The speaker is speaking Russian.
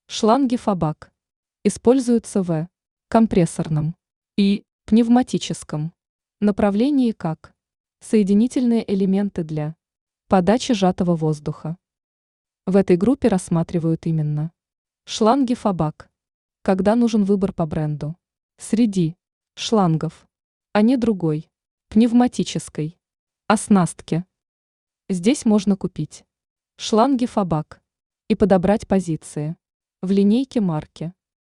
Шланги Фабак используются в компрессорном и пневматическом направлении как соединительные элементы для подачи сжатого воздуха. В этой группе рассматривают именно шланги Фабак, когда нужен выбор по бренду. Среди шлангов, а не другой, пневматической оснастки. Здесь можно купить шланги Фабак и подобрать позиции в линейке марки